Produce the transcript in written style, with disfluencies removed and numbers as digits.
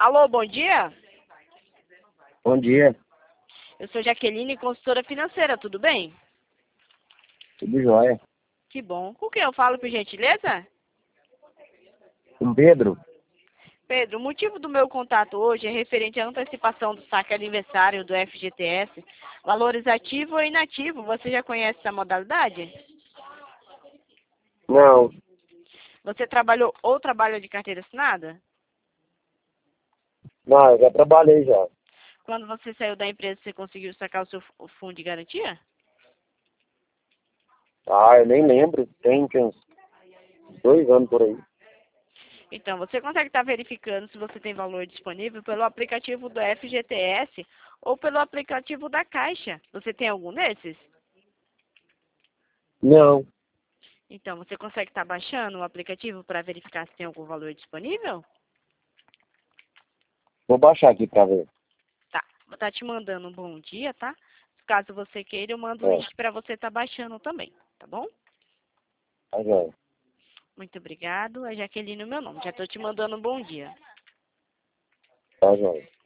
Alô, bom dia. Bom dia, Eu sou Jaqueline, consultora financeira, tudo bem? tudo jóia. Que bom. Com quem eu falo, por gentileza? Com Pedro? Pedro, o motivo do meu contato hoje é referente à antecipação do saque aniversário do FGTS, valores ativo ou inativo. Você já conhece essa modalidade? Não, Você trabalhou ou trabalha de carteira assinada? não, eu já trabalhei já. Quando você saiu da empresa, você conseguiu sacar o seu fundo de garantia? Ah, eu nem lembro, tem uns 2 anos por aí. Então, você consegue estar verificando se você tem valor disponível pelo aplicativo do FGTS ou pelo aplicativo da Caixa. Você tem algum desses? Não, Então, você consegue estar baixando o aplicativo para verificar se tem algum valor disponível? vou baixar aqui pra ver. Tá. Vou estar te mandando um bom dia, tá? Caso você queira, eu mando o É, link para você estar baixando também, tá bom? tá jóia, Muito obrigado. É Jaqueline o meu nome. Já estou te mandando um bom dia. tá jóia.